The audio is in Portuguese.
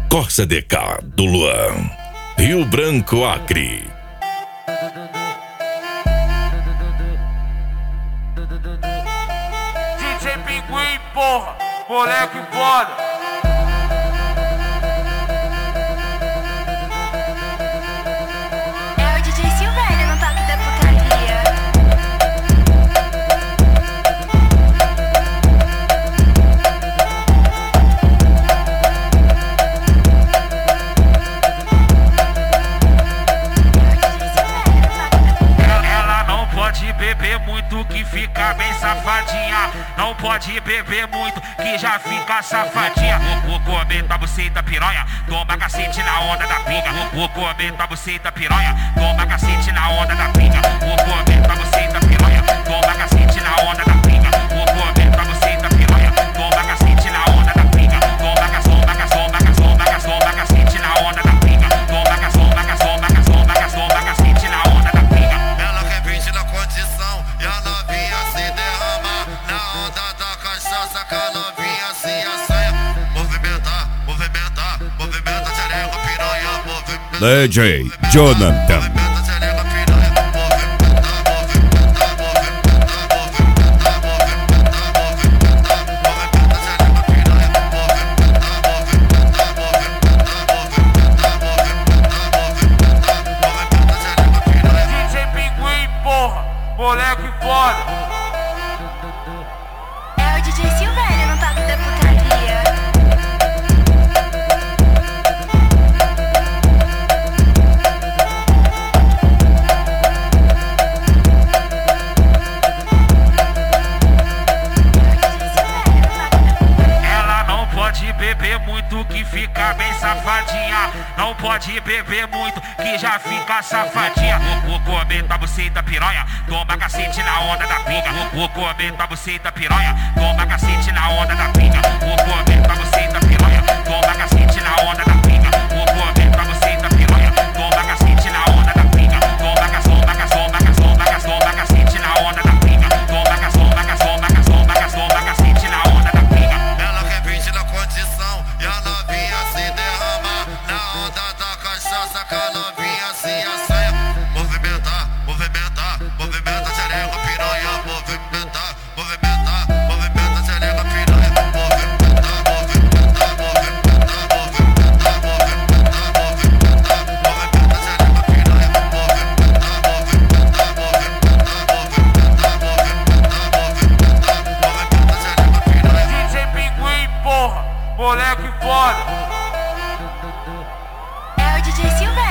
Corsa DK do Luan, Rio Branco, Acre. DJ Pinguim, porra, moleque foda. Beber muito que fica bem safadinha. Não pode beber muito que já fica safadinha. Vou comer tua buceta piranha, toma cacete na onda da pinga. Vou comer tua buceta piranha, toma cacete na onda da pinga. Vou comer tua buceta piranha, toma cacete na onda da pinga. Vou comer tua buceta piranha, toma cacete na onda da pinga. Toma cacete na onda da pinga. Toma cacete na onda da pinga. Ela quer vir na condição e a novinha se derrama na onda da cachaça, que a novinha se assanha. Movimenta, xereca, piranha, movimenta. DJ Jonathan. Moleque foda. É o DJ Silvério no toque da putaria. Ela não pode beber muito que fica bem safadinha. Não pode beber muito que já fica safadinha. Vou comer tua buceta piranha, toma cacete na onda da pinga. Vou comer tua buceta piranha, toma cacete na onda da pinga. Vou comer tua buceta piranha, toma cacete na onda da pinga. Vou comer tua buceta piranha, toma cacete na onda da pinga. Toma cacete na onda da pinga. Toma cacete na onda da pinga. Ela quer vir na condição e a novinha se derrama na onda da cachaça, que a novinha se assanha. Movimenta, xereca, piranha, movimenta, xereca, piranha, DJ Pinguim, porra, moleque foda. É o DJ Silvério.